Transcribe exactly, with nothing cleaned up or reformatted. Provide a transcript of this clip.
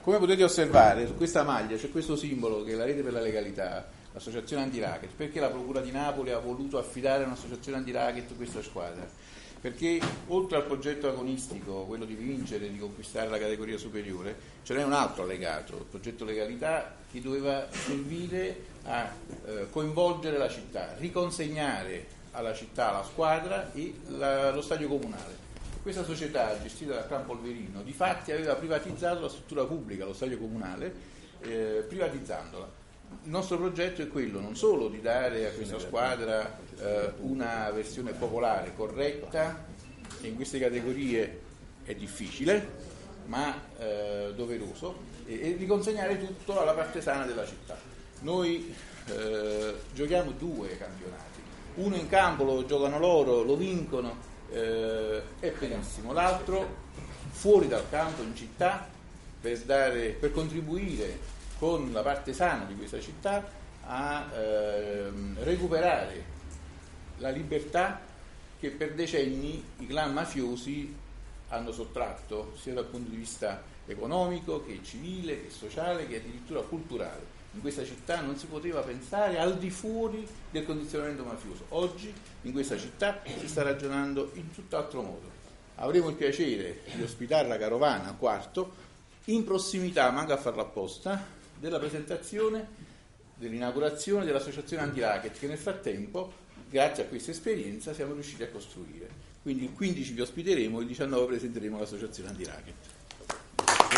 Come potete osservare, su questa maglia c'è questo simbolo che è la Rete per la Legalità, l'associazione anti-racket. Perché la Procura di Napoli ha voluto affidare a un'associazione anti-racket questa squadra? Perché oltre al progetto agonistico, quello di vincere, di conquistare la categoria superiore, ce n'è un altro allegato, il progetto legalità, che doveva servire a eh, coinvolgere la città, riconsegnare alla città la squadra e la, lo stadio comunale. Questa società, gestita da Clan Polverino, di fatti aveva privatizzato la struttura pubblica, lo stadio comunale, eh, privatizzandola. Il nostro progetto è quello non solo di dare a questa squadra eh, una versione popolare, corretta, che in queste categorie è difficile, ma eh, doveroso, e, e di consegnare tutto alla parte sana della città. Noi eh, giochiamo due campionati, uno in campo lo giocano loro, lo vincono, eh, è benissimo, l'altro fuori dal campo, in città, per, dare, per contribuire con la parte sana di questa città a eh, recuperare la libertà che per decenni i clan mafiosi hanno sottratto, sia dal punto di vista economico che civile, che sociale, che addirittura culturale. In questa città non si poteva pensare al di fuori del condizionamento mafioso. Oggi in questa città si sta ragionando in tutt'altro modo. Avremo il piacere di ospitare la Carovana a Quarto, in prossimità, manca a farlo apposta, della presentazione, dell'inaugurazione dell'associazione anti-racket, che nel frattempo, grazie a questa esperienza, siamo riusciti a costruire. Quindi il quindici vi ospiteremo, il diciannove presenteremo l'associazione anti-racket.